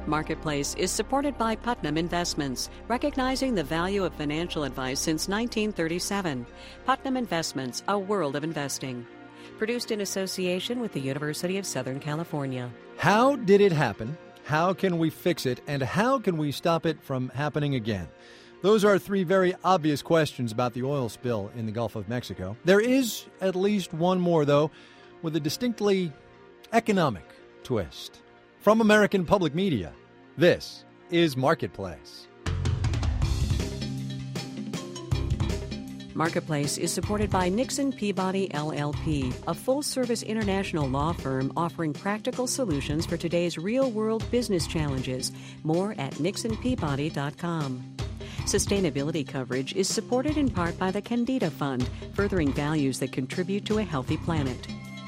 Marketplace is supported by Putnam Investments, recognizing the value of financial advice since 1937. Putnam Investments, a world of investing. Produced in association with the University of Southern California. How did it happen? How can we fix it? And how can we stop it from happening again? Those are three very obvious questions about the oil spill in the Gulf of Mexico. There is at least one more, though, with a distinctly economic twist. From American Public Media, this is Marketplace. Marketplace is supported by Nixon Peabody LLP, a full-service international law firm offering practical solutions for today's real-world business challenges. More at nixonpeabody.com. Sustainability coverage is supported in part by the Candida Fund, furthering values that contribute to a healthy planet.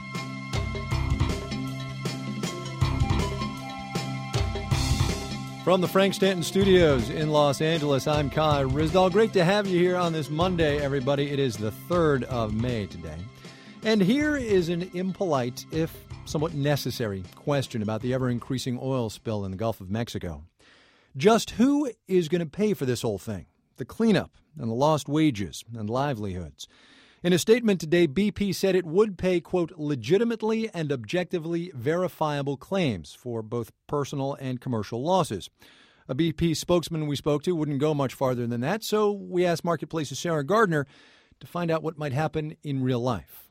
From the Frank Stanton Studios in Los Angeles, I'm Kai Ryssdal. Great to have you here on this Monday, everybody. It is the 3rd of May today. And here is an impolite, if somewhat necessary, question about the ever-increasing oil spill in the Gulf of Mexico. Just who is going to pay for this whole thing? The cleanup and the lost wages and livelihoods. In a statement today, BP said it would pay, quote, legitimately and objectively verifiable claims for both personal and commercial losses. A BP spokesman we spoke to wouldn't go much farther than that, so we asked Marketplace's Sarah Gardner to find out what might happen in real life.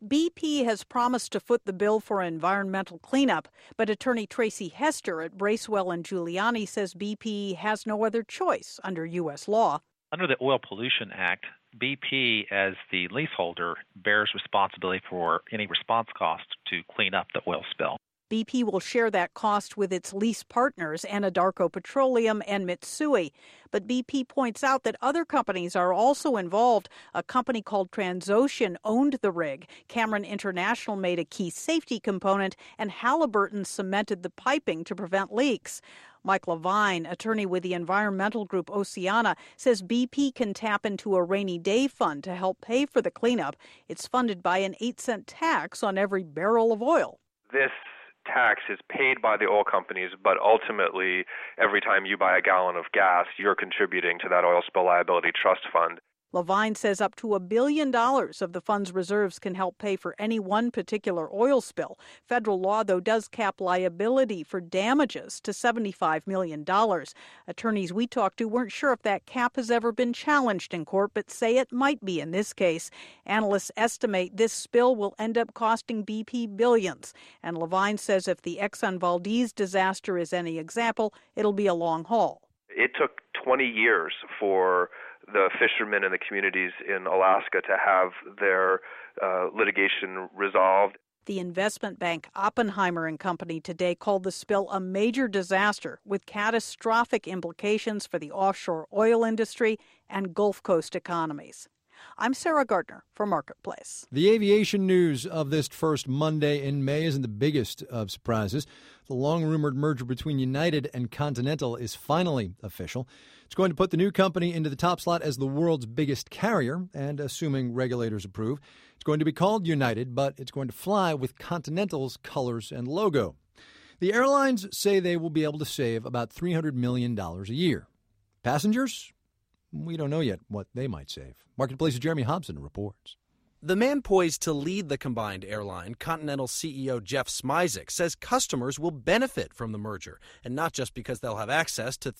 BP has promised to foot the bill for environmental cleanup, but attorney Tracy Hester at Bracewell and Giuliani says BP has no other choice under U.S. law. Under the Oil Pollution Act, BP, as the leaseholder, bears responsibility for any response costs to clean up the oil spill. BP will share that cost with its lease partners, Anadarko Petroleum and Mitsui. But BP points out that other companies are also involved. A company called Transocean owned the rig. Cameron International made a key safety component, and Halliburton cemented the piping to prevent leaks. Mike Levine, attorney with the environmental group Oceana, says BP can tap into a rainy day fund to help pay for the cleanup. It's funded by an 8-cent tax on every barrel of oil. This tax is paid by the oil companies, but ultimately, every time you buy a gallon of gas, you're contributing to that oil spill liability trust fund. Levine says up to $1 billion of the fund's reserves can help pay for any one particular oil spill. Federal law, though, does cap liability for damages to $75 million. Attorneys we talked to weren't sure if that cap has ever been challenged in court, but say it might be in this case. Analysts estimate this spill will end up costing BP billions. And Levine says if the Exxon Valdez disaster is any example, it'll be a long haul. It took 20 years for the fishermen and the communities in Alaska to have their litigation resolved. The investment bank Oppenheimer and Company today called the spill a major disaster with catastrophic implications for the offshore oil industry and Gulf Coast economies. I'm Sarah Gardner for Marketplace. The aviation news of this first Monday in May isn't the biggest of surprises. The long-rumored merger between United and Continental is finally official. It's going to put the new company into the top slot as the world's biggest carrier, and assuming regulators approve, it's going to be called United, but it's going to fly with Continental's colors and logo. The airlines say they will be able to save about $300 million a year. Passengers? We don't know yet what they might save. Marketplace's Jeremy Hobson reports. The man poised to lead the combined airline, Continental CEO Jeff Smisek, says customers will benefit from the merger, and not just because they'll have access to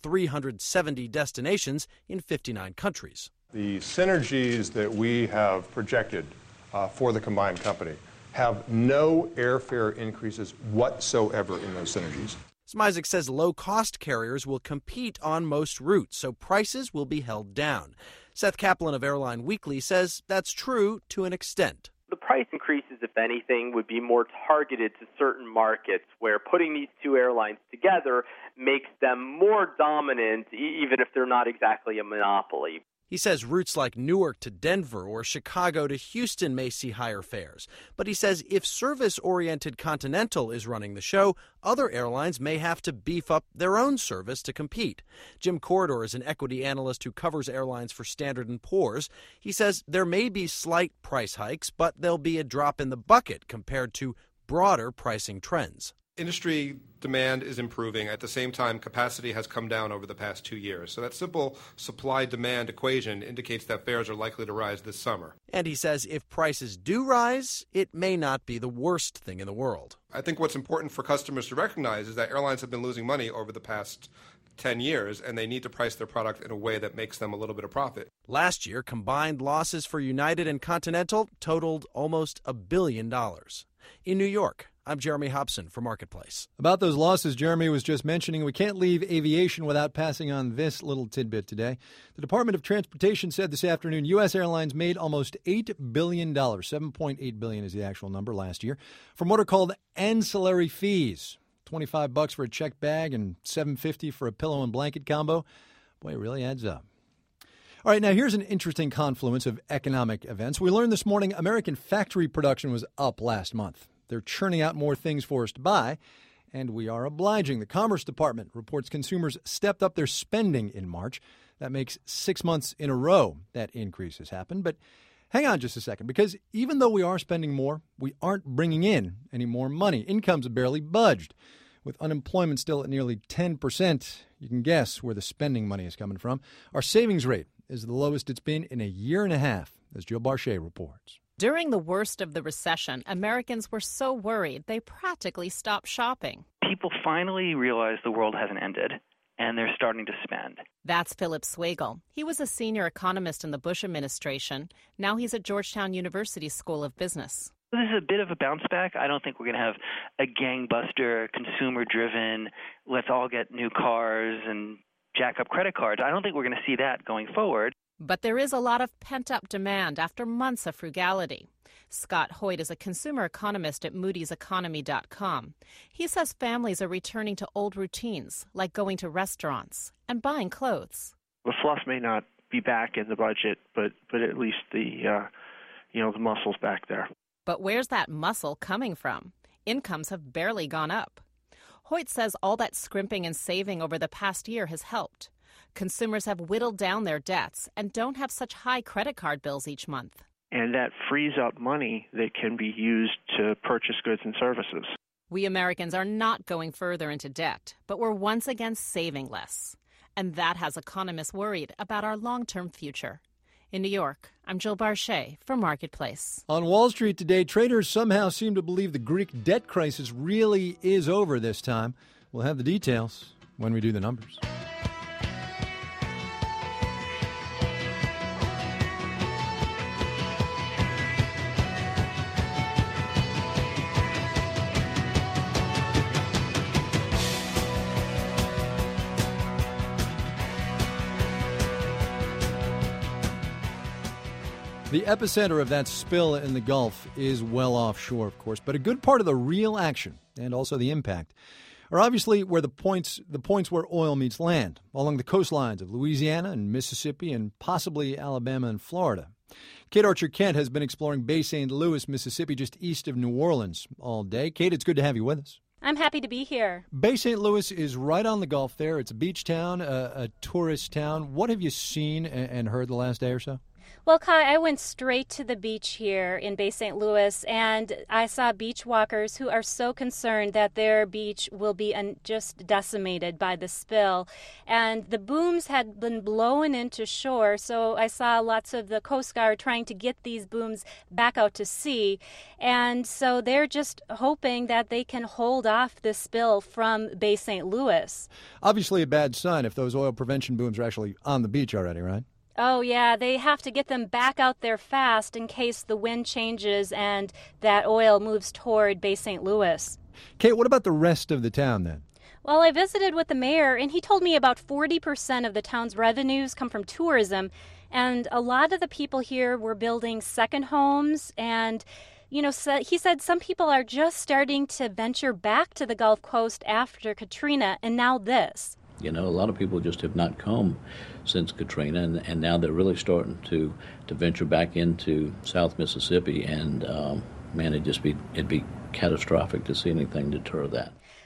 370 destinations in 59 countries. The synergies that we have projected for the combined company have no airfare increases whatsoever in those synergies. Smisek says low-cost carriers will compete on most routes, so prices will be held down. Seth Kaplan of Airline Weekly says that's true to an extent. The price increases, if anything, would be more targeted to certain markets where putting these two airlines together makes them more dominant, even if they're not exactly a monopoly. He says routes like Newark to Denver or Chicago to Houston may see higher fares. But he says if service-oriented Continental is running the show, other airlines may have to beef up their own service to compete. Jim Corridor is an equity analyst who covers airlines for Standard & Poor's. He says there may be slight price hikes, but there'll be a drop in the bucket compared to broader pricing trends. Industry demand is improving. At the same time, capacity has come down over the past 2 years. So that simple supply-demand equation indicates that fares are likely to rise this summer. And he says if prices do rise, it may not be the worst thing in the world. I think what's important for customers to recognize is that airlines have been losing money over the past 10 years, and they need to price their product in a way that makes them a little bit of profit. Last year, combined losses for United and Continental totaled almost $1 billion. In New York, I'm Jeremy Hobson for Marketplace. About those losses Jeremy was just mentioning, we can't leave aviation without passing on this little tidbit today. The Department of Transportation said this afternoon U.S. airlines made almost $8 billion, $7.8 billion is the actual number last year, from what are called ancillary fees. $25 for a checked bag and $7.50 for a pillow and blanket combo. Boy, it really adds up. All right, now here's an interesting confluence of economic events. We learned this morning American factory production was up last month. They're churning out more things for us to buy, and we are obliging. The Commerce Department reports consumers stepped up their spending in March. That makes 6 months in a row that increase has happened. But hang on just a second, because even though we are spending more, we aren't bringing in any more money. Incomes have barely budged. With unemployment still at nearly 10%, you can guess where the spending money is coming from. Our savings rate is the lowest it's been in a year and a half, as Jill Barchet reports. During the worst of the recession, Americans were so worried they practically stopped shopping. People finally realize the world hasn't ended, and they're starting to spend. That's Philip Swagel. He was a senior economist in the Bush administration. Now he's at Georgetown University School of Business. This is a bit of a bounce back. I don't think we're going to have a gangbuster, consumer-driven, let's all get new cars and jack up credit cards. I don't think we're going to see that going forward. But there is a lot of pent-up demand after months of frugality. Scott Hoyt is a consumer economist at moody'seconomy.com. He says families are returning to old routines, like going to restaurants and buying clothes. The fluff may not be back in the budget, but at least the muscle's back there. But where's that muscle coming from? Incomes have barely gone up. Hoyt says all that scrimping and saving over the past year has helped. Consumers have whittled down their debts and don't have such high credit card bills each month. And that frees up money that can be used to purchase goods and services. We Americans are not going further into debt, but we're once again saving less. And that has economists worried about our long-term future. In New York, I'm Jill Barchet for Marketplace. On Wall Street today, traders somehow seem to believe the Greek debt crisis really is over this time. We'll have the details when we do the numbers. The epicenter of that spill in the Gulf is well offshore, of course, but a good part of the real action and also the impact are obviously where the points where oil meets land, along the coastlines of Louisiana and Mississippi and possibly Alabama and Florida. Kate Archer-Kent has been exploring Bay St. Louis, Mississippi, just east of New Orleans all day. Kate, it's good to have you with us. I'm happy to be here. Bay St. Louis is right on the Gulf there. It's a beach town, a tourist town. What have you seen and heard the last day or so? Well, Kai, I went straight to the beach here in Bay St. Louis, and I saw beach walkers who are so concerned that their beach will be just decimated by the spill. And the booms had been blown into shore, so I saw lots of the Coast Guard trying to get these booms back out to sea. And so they're just hoping that they can hold off this spill from Bay St. Louis. Obviously a bad sign if those oil prevention booms are actually on the beach already, right? Oh, yeah, they have to get them back out there fast in case the wind changes and that oil moves toward Bay St. Louis. Kate, what about the rest of the town then? Well, I visited with the mayor, and he told me about 40% of the town's revenues come from tourism, and a lot of the people here were building second homes, and he said some people are just starting to venture back to the Gulf Coast after Katrina, and now this. A lot of people just have not come since Katrina, and now they're really starting to venture back into South Mississippi, and it'd be catastrophic to see anything deter that.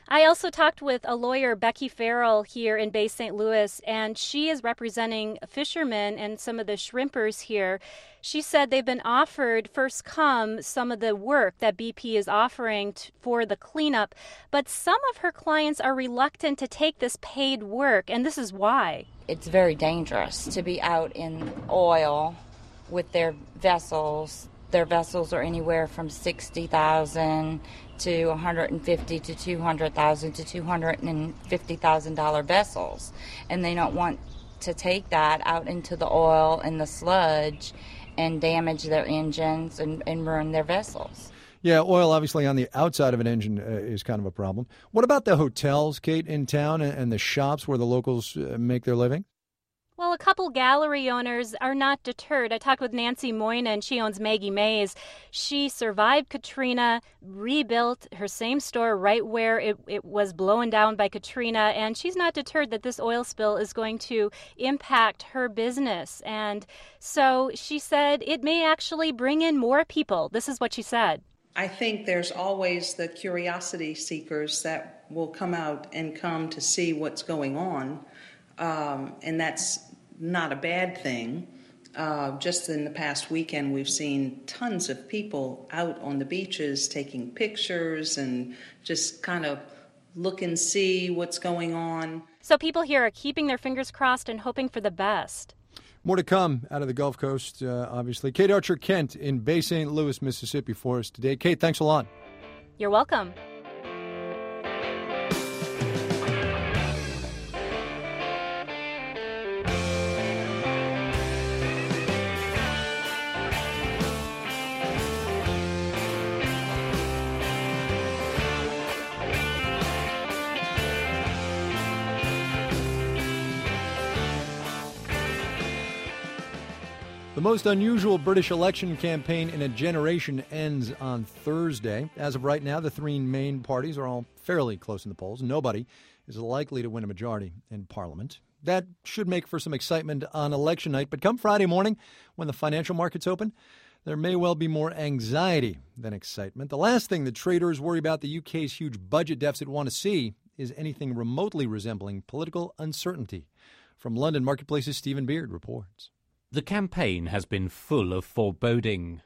I also talked with a lawyer, Becky Farrell, here in Bay St. Louis, and she is representing fishermen and some of the shrimpers here. She said they've been offered first come some of the work that BP is offering for the cleanup, but some of her clients are reluctant to take this paid work, and this is why. It's very dangerous to be out in oil with their vessels. Their vessels are anywhere from $60,000 to $150,000 to $200,000 to $250,000 vessels, and they don't want to take that out into the oil and the sludge and damage their engines and ruin their vessels. Yeah, oil obviously on the outside of an engine is kind of a problem. What about the hotels, Kate, in town and the shops where the locals make their living? Well, a couple gallery owners are not deterred. I talked with Nancy Moynihan. She owns Maggie Mae's. She survived Katrina, rebuilt her same store right where it was blown down by Katrina, and she's not deterred that this oil spill is going to impact her business. And so she said it may actually bring in more people. This is what she said. I think there's always the curiosity seekers that will come out and come to see what's going on, and that's not a bad thing. Just in the past weekend, we've seen tons of people out on the beaches taking pictures and just kind of look and see what's going on. So people here are keeping their fingers crossed and hoping for the best. More to come out of the Gulf Coast, obviously. Kate Archer-Kent in Bay St. Louis, Mississippi for us today. Kate, thanks a lot. You're welcome. The most unusual British election campaign in a generation ends on Thursday. As of right now, the three main parties are all fairly close in the polls. Nobody is likely to win a majority in Parliament. That should make for some excitement on election night. But come Friday morning, when the financial markets open, there may well be more anxiety than excitement. The last thing the traders worry about the UK's huge budget deficit want to see is anything remotely resembling political uncertainty. From London Marketplace's Stephen Beard reports. The campaign has been full of foreboding.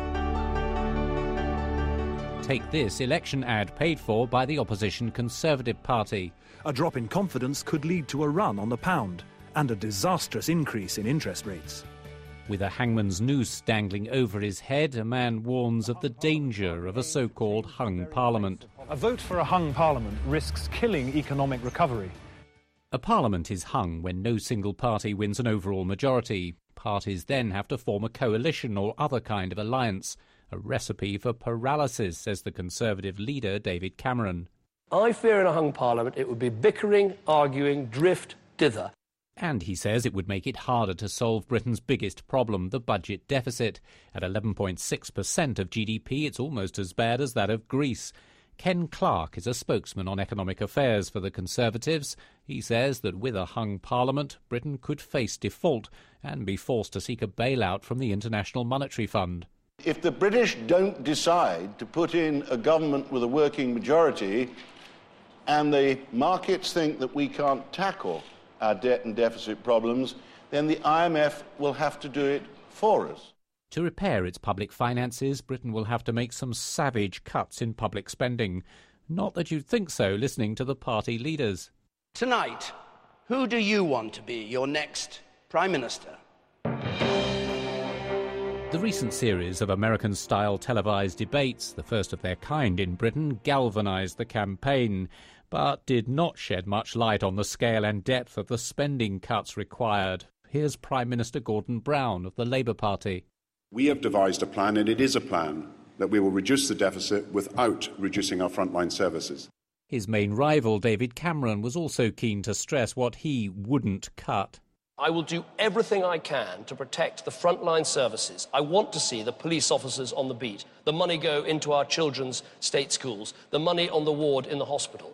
Take this election ad paid for by the opposition Conservative Party. A drop in confidence could lead to a run on the pound and a disastrous increase in interest rates. With a hangman's noose dangling over his head, a man warns of the danger of a so-called hung parliament. A vote for a hung parliament risks killing economic recovery. A parliament is hung when no single party wins an overall majority. Parties then have to form a coalition or other kind of alliance. A recipe for paralysis, says the Conservative leader David Cameron. I fear in a hung parliament it would be bickering, arguing, drift, dither. And he says it would make it harder to solve Britain's biggest problem, the budget deficit. At 11.6% of GDP, it's almost as bad as that of Greece. Ken Clarke is a spokesman on economic affairs for the Conservatives. He says that with a hung parliament, Britain could face default and be forced to seek a bailout from the International Monetary Fund. If the British don't decide to put in a government with a working majority and the markets think that we can't tackle our debt and deficit problems, then the IMF will have to do it for us. To repair its public finances, Britain will have to make some savage cuts in public spending. Not that you'd think so, listening to the party leaders. Tonight, who do you want to be your next Prime Minister? The recent series of American-style televised debates, the first of their kind in Britain, galvanised the campaign, but did not shed much light on the scale and depth of the spending cuts required. Here's Prime Minister Gordon Brown of the Labour Party. We have devised a plan, and it is a plan, that we will reduce the deficit without reducing our frontline services. His main rival, David Cameron, was also keen to stress what he wouldn't cut. I will do everything I can to protect the frontline services. I want to see the police officers on the beat, the money go into our children's state schools, the money on the ward in the hospital.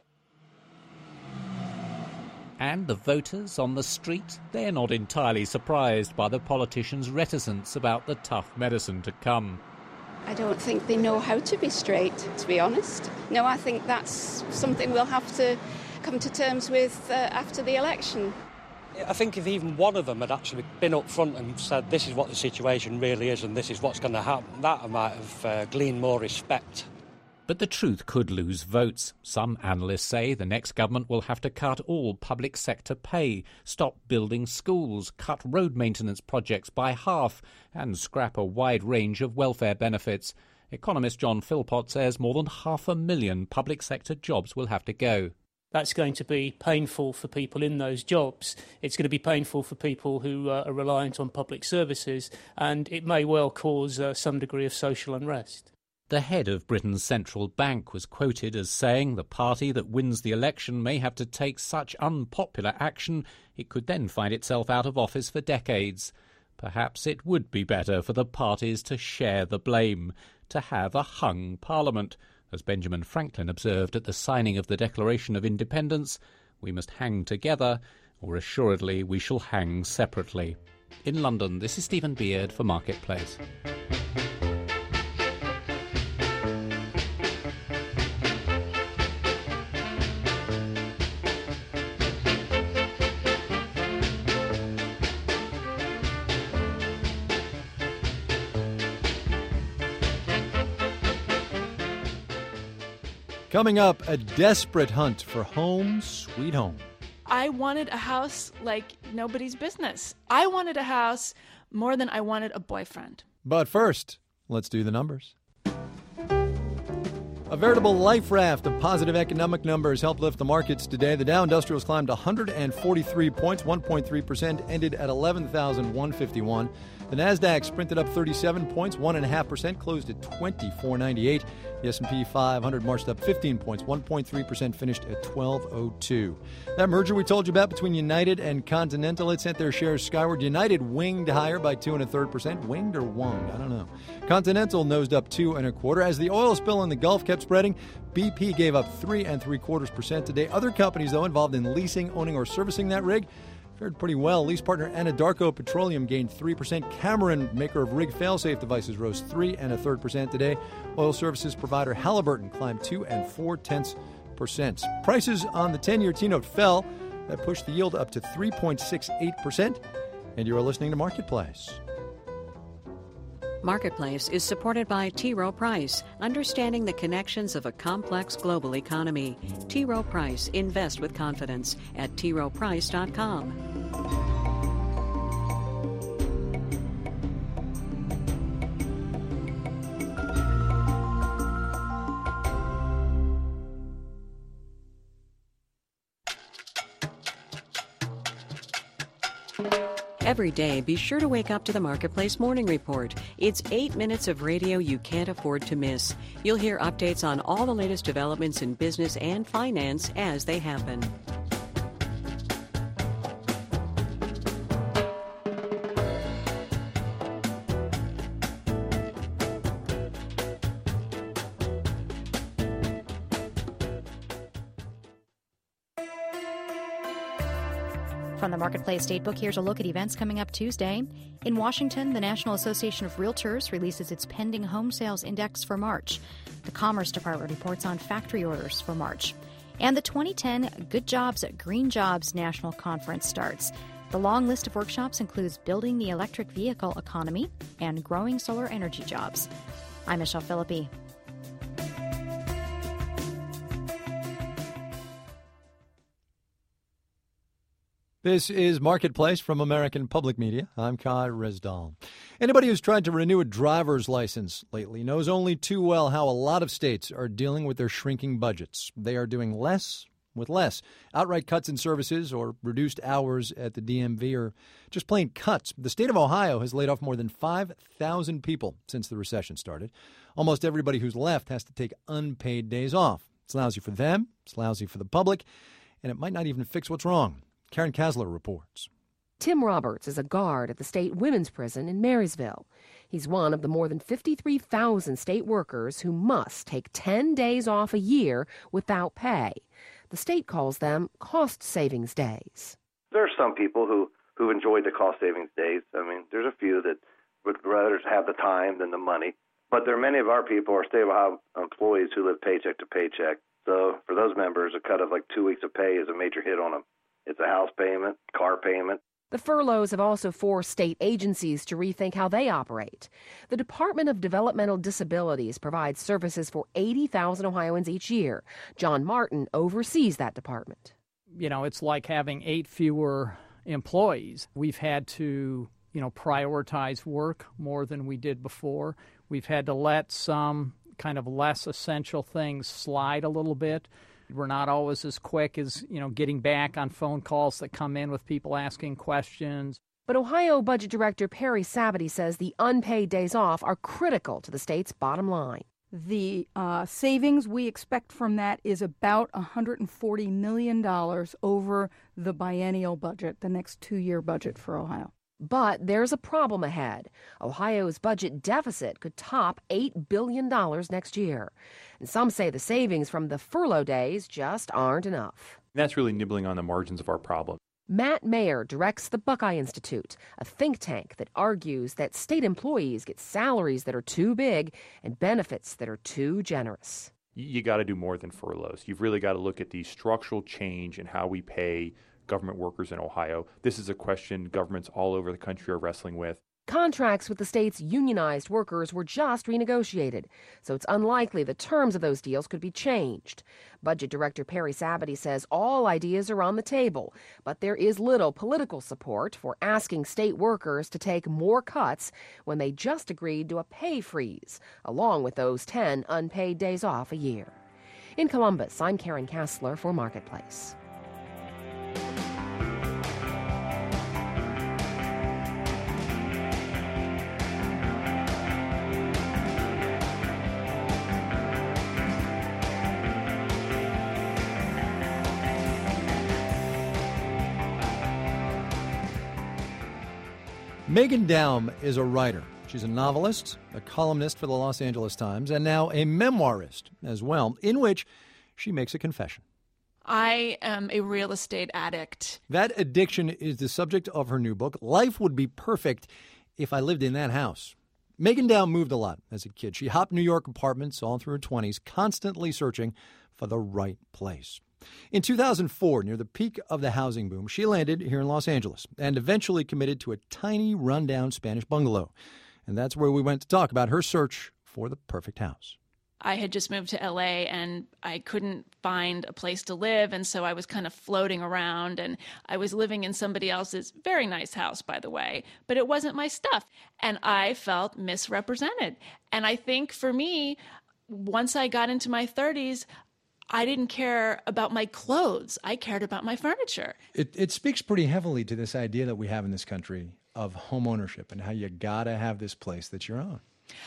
And the voters on the street, they're not entirely surprised by the politicians' reticence about the tough medicine to come. I don't think they know how to be straight, to be honest. No, I think that's something we'll have to come to terms with after the election. I think if even one of them had actually been up front and said this is what the situation really is and this is what's going to happen, that might have gleaned more respect. But the truth could lose votes. Some analysts say the next government will have to cut all public sector pay, stop building schools, cut road maintenance projects by half, and scrap a wide range of welfare benefits. Economist John Philpott says more than 500,000 public sector jobs will have to go. That's going to be painful for people in those jobs. It's going to be painful for people who are reliant on public services, and it may well cause some degree of social unrest. The head of Britain's central bank was quoted as saying the party that wins the election may have to take such unpopular action it could then find itself out of office for decades. Perhaps it would be better for the parties to share the blame, to have a hung parliament. As Benjamin Franklin observed at the signing of the Declaration of Independence, we must hang together, or assuredly we shall hang separately. In London, this is Stephen Beard for Marketplace. Coming up, a desperate hunt for home sweet home. I wanted a house like nobody's business. I wanted a house more than I wanted a boyfriend. But first, let's do the numbers. A veritable life raft of positive economic numbers helped lift the markets today. The Dow Industrials climbed 143 points, 1.3%, ended at 11,151. The Nasdaq sprinted up 37 points, 1.5%, closed at 2498. The S&P 500 marched up 15 points, 1.3%, finished at 1202. That merger we told you about between United and Continental, it sent their shares skyward. United winged higher by 2 1/3%. Winged or wunged? I don't know. Continental nosed up 2 1/4. As the oil spill in the Gulf kept spreading, BP gave up 3 3/4% today. Other companies, though, involved in leasing, owning, or servicing that rig fared pretty well. Lease partner Anadarko Petroleum gained 3%. Cameron, maker of rig failsafe devices, rose 3 1/3% today. Oil services provider Halliburton climbed 2 4/10%. Prices on the 10-year T-note fell. That pushed the yield up to 3.68%. And you are listening to Marketplace. Marketplace is supported by T. Rowe Price, understanding the connections of a complex global economy. T. Rowe Price, invest with confidence at troweprice.com. Every day, be sure to wake up to the Marketplace Morning Report. It's 8 minutes of radio you can't afford to miss. You'll hear updates on all the latest developments in business and finance as they happen. From the Marketplace Datebook, here's a look at events coming up Tuesday. In Washington, the National Association of Realtors releases its pending home sales index for March. The Commerce Department reports on factory orders for March. And the 2010 Good Jobs, Green Jobs National Conference starts. The long list of workshops includes building the electric vehicle economy and growing solar energy jobs. I'm Michelle Philippi. This is Marketplace from American Public Media. I'm Kai Resdahl. Anybody who's tried to renew a driver's license lately knows only too well how a lot of states are dealing with their shrinking budgets. They are doing less with less. Outright cuts in services or reduced hours at the DMV or just plain cuts. The state of Ohio has laid off more than 5,000 people since the recession started. Almost everybody who's left has to take unpaid days off. It's lousy for them, it's lousy for the public, and it might not even fix what's wrong. Karen Kasler reports. Tim Roberts is a guard at the state women's prison in Marysville. He's one of the more than 53,000 state workers who must take 10 days off a year without pay. The state calls them cost savings days. There are some people who enjoyed the cost savings days. I mean, there's a few that would rather have the time than the money. But there are many of our people are stable employees who live paycheck to paycheck. So for those members, a cut of like 2 weeks of pay is a major hit on them. It's a house payment, car payment. The furloughs have also forced state agencies to rethink how they operate. The Department of Developmental Disabilities provides services for 80,000 Ohioans each year. John Martin oversees that department. You know, it's like having 8 fewer employees. We've had to, prioritize work more than we did before. We've had to let some kind of less essential things slide a little bit. We're not always as quick as, getting back on phone calls that come in with people asking questions. But Ohio Budget Director Perry Sabity says the unpaid days off are critical to the state's bottom line. The savings we expect from that is about $140 million over the biennial budget, the next 2-year budget for Ohio. But there's a problem ahead. Ohio's budget deficit could top $8 billion next year. And some say the savings from the furlough days just aren't enough. That's really nibbling on the margins of our problem. Matt Mayer directs the Buckeye Institute, a think tank that argues that state employees get salaries that are too big and benefits that are too generous. You got to do more than furloughs. You've really got to look at the structural change in how we pay government workers in Ohio. This is a question governments all over the country are wrestling with. Contracts with the state's unionized workers were just renegotiated, so it's unlikely the terms of those deals could be changed. Budget Director Perry Sabity says all ideas are on the table, but there is little political support for asking state workers to take more cuts when they just agreed to a pay freeze, along with those 10 unpaid days off a year. In Columbus, I'm Karen Kassler for Marketplace. Megan Daum is a writer. She's a novelist, a columnist for the Los Angeles Times, and now a memoirist as well, in which she makes a confession. I am a real estate addict. That addiction is the subject of her new book, Life Would Be Perfect If I Lived in That House. Megan Daum moved a lot as a kid. She hopped New York apartments all through her 20s, constantly searching for the right place. In 2004, near the peak of the housing boom, she landed here in Los Angeles and eventually committed to a tiny, rundown Spanish bungalow. And that's where we went to talk about her search for the perfect house. I had just moved to LA and I couldn't find a place to live, and so I was kind of floating around, and I was living in somebody else's very nice house, by the way, but it wasn't my stuff, and I felt misrepresented. And I think for me, once I got into my 30s, I didn't care about my clothes. I cared about my furniture. It speaks pretty heavily to this idea that we have in this country of home ownership and how you gotta have this place that's your own.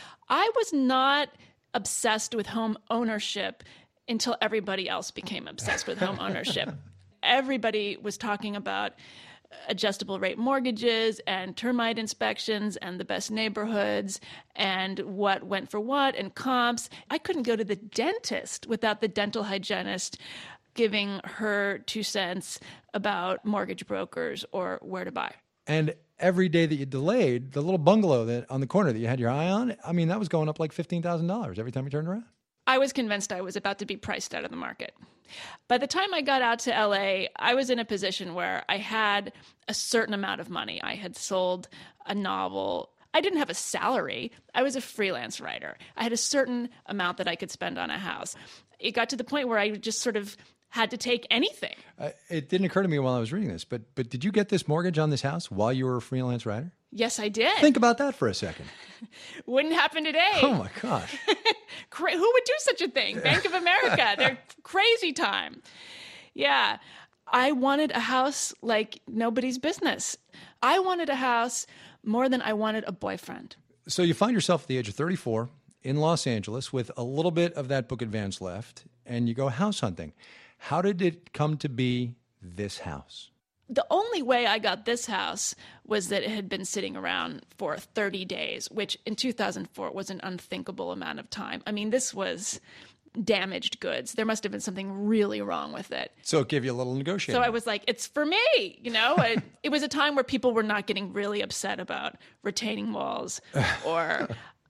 I was not obsessed with home ownership until everybody else became obsessed with home ownership. Everybody was talking about adjustable rate mortgages and termite inspections and the best neighborhoods and what went for what and comps. I couldn't go to the dentist without the dental hygienist giving her 2 cents about mortgage brokers or where to buy. And every day that you delayed, the little bungalow that on the corner that you had your eye on, I mean, that was going up like $15,000 every time you turned around. I was convinced I was about to be priced out of the market. By the time I got out to LA, I was in a position where I had a certain amount of money. I had sold a novel. I didn't have a salary. I was a freelance writer. I had a certain amount that I could spend on a house. It got to the point where I just sort of had to take anything. It didn't occur to me while I was reading this, but did you get this mortgage on this house while you were a freelance writer? Yes, I did. Think about that for a second. Wouldn't happen today. Oh, my gosh. Who would do such a thing? Bank of America. They're crazy time. Yeah. I wanted a house like nobody's business. I wanted a house more than I wanted a boyfriend. So you find yourself at the age of 34 in Los Angeles with a little bit of that book advance left, and you go house hunting. How did it come to be this house? The only way I got this house was that it had been sitting around for 30 days, which in 2004 was an unthinkable amount of time. I mean, this was damaged goods. There must have been something really wrong with it. So it gave you a little negotiating. So I was like, it's for me, you know? It was a time where people were not getting really upset about retaining walls or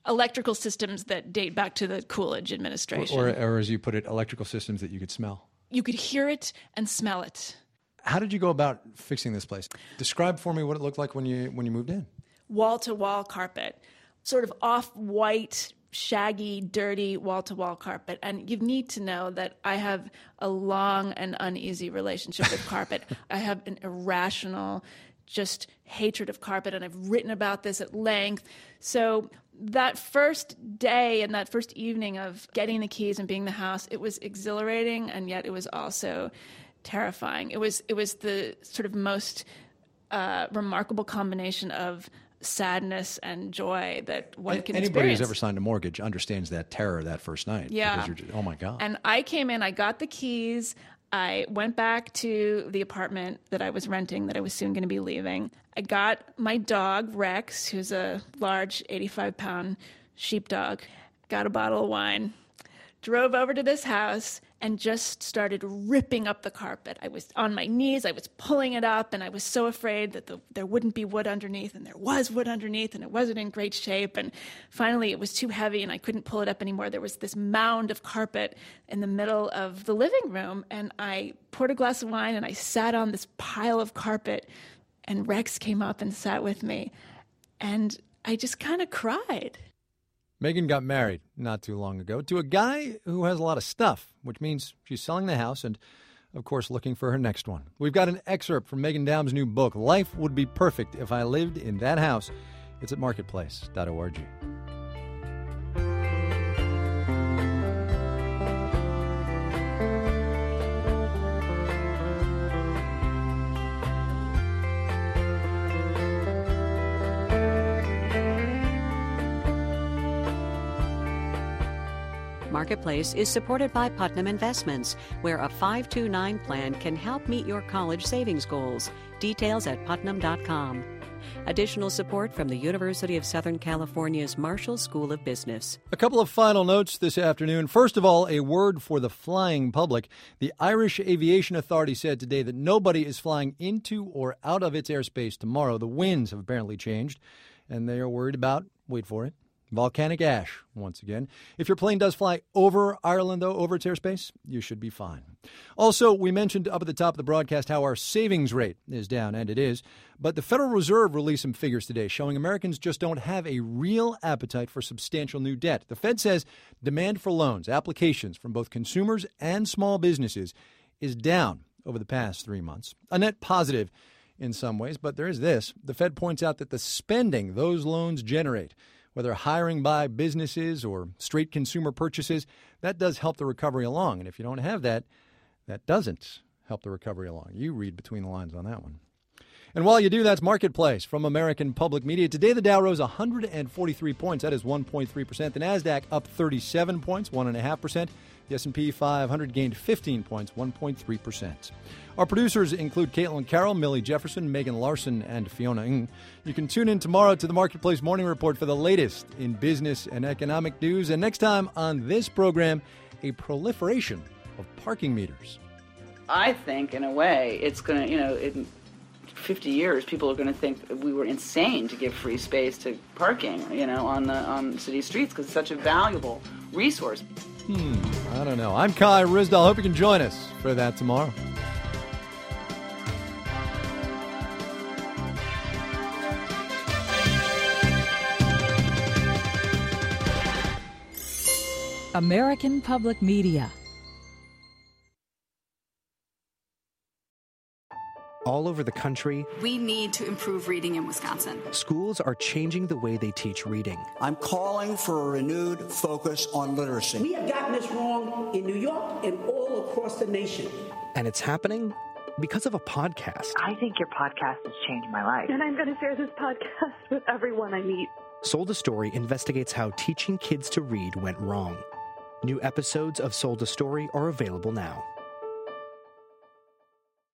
electrical systems that date back to the Coolidge administration. Or as you put it, electrical systems that you could smell. You could hear it and smell it. How did you go about fixing this place? Describe for me what it looked like when you moved in. Wall-to-wall carpet, sort of off-white, shaggy, dirty wall-to-wall carpet. And you need to know that I have a long and uneasy relationship with carpet. I have an irrational, just hatred of carpet, and I've written about this at length. So that first day and that first evening of getting the keys and being in the house, it was exhilarating, and yet it was also terrifying. It was the sort of most remarkable combination of sadness and joy that one can experience. Anybody who's ever signed a mortgage understands that terror that first night. Yeah. Because you're just, oh my God. And I came in, I got the keys, I went back to the apartment that I was renting that I was soon going to be leaving. I got my dog, Rex, who's a large 85-pound sheepdog, got a bottle of wine, drove over to this house, and just started ripping up the carpet. I was on my knees, I was pulling it up, and I was so afraid that there wouldn't be wood underneath, and there was wood underneath, and it wasn't in great shape. And finally, it was too heavy, and I couldn't pull it up anymore. There was this mound of carpet in the middle of the living room, and I poured a glass of wine, and I sat on this pile of carpet, and Rex came up and sat with me, and I just kind of cried. Megan got married not too long ago to a guy who has a lot of stuff, which means she's selling the house and, of course, looking for her next one. We've got an excerpt from Megan Daum's new book, Life Would Be Perfect If I Lived in That House. It's at marketplace.org. Marketplace is supported by Putnam Investments, where a 529 plan can help meet your college savings goals. Details at putnam.com. Additional support from the University of Southern California's Marshall School of Business. A couple of final notes this afternoon. First of all, a word for the flying public. The Irish Aviation Authority said today that nobody is flying into or out of its airspace tomorrow. The winds have apparently changed, and they are worried about, wait for it, volcanic ash once again. If your plane does fly over Ireland, though, over its airspace, you should be fine. Also, we mentioned up at the top of the broadcast how our savings rate is down, and it is. But the Federal Reserve released some figures today showing Americans just don't have a real appetite for substantial new debt. The Fed says demand for loans, applications from both consumers and small businesses is down over the past 3 months. A net positive in some ways, but there is this. The Fed points out that the spending those loans generate, whether hiring by businesses or straight consumer purchases, that does help the recovery along. And if you don't have that, that doesn't help the recovery along. You read between the lines on that one. And while you do, that's Marketplace from American Public Media. Today, the Dow rose 143 points. That is 1.3%. The NASDAQ up 37 points, 1.5%. The S&P 500 gained 15 points, 1.3%. Our producers include Caitlin Carroll, Millie Jefferson, Megan Larson, and Fiona Ng. You can tune in tomorrow to the Marketplace Morning Report for the latest in business and economic news. And next time on this program, a proliferation of parking meters. I think, in a way, it's going to, in 50 years, people are going to think we were insane to give free space to parking, on city streets because it's such a valuable resource. I don't know. I'm Kai Ryssdal. Hope you can join us for that tomorrow. American Public Media. All over the country, we need to improve reading in Wisconsin. Schools are changing the way they teach reading. I'm calling for a renewed focus on literacy. We have gotten this wrong in New York and all across the nation. And it's happening because of a podcast. I think your podcast has changed my life. And I'm going to share this podcast with everyone I meet. Sold a Story investigates how teaching kids to read went wrong. New episodes of Sold a Story are available now.